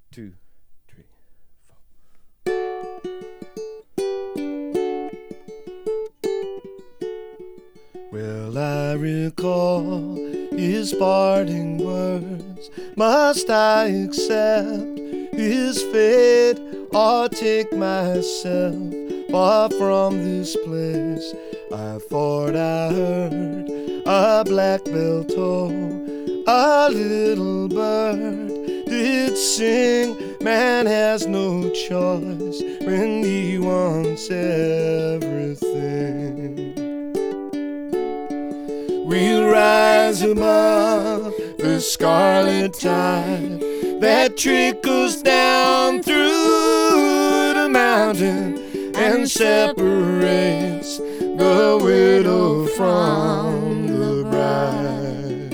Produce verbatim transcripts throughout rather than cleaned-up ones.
two, three, four. Well, I recall his parting words. Must I accept his fate or take myself far from this place? I thought I heard a blackbell toll, a little bird did sing. Man has no choice when he wants everything. We'll rise above the scarlet tide that trickles down through the mountain and separates the widow from the bride.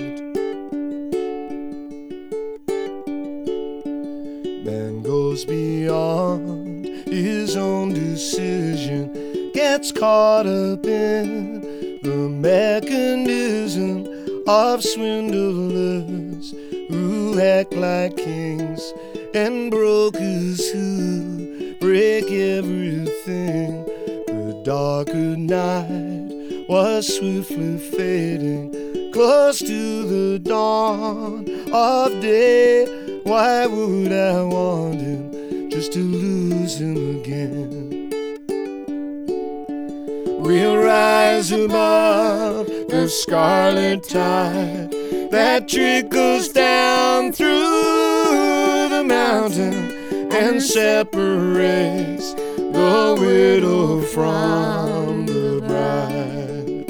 Man goes beyond his own decision, gets caught up in the mechanism of swindlers who act like kings and brokers who break everything. The darker night was swiftly fading, close to the dawn of day. Why would I want him just to lose him again? We'll rise above the scarlet tide that trickles down through the mountain and separates the widow from the bride.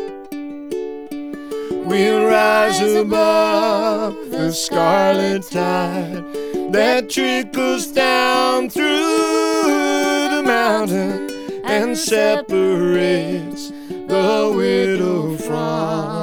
We'll rise above the scarlet tide that trickles down through the mountain and separates the widow from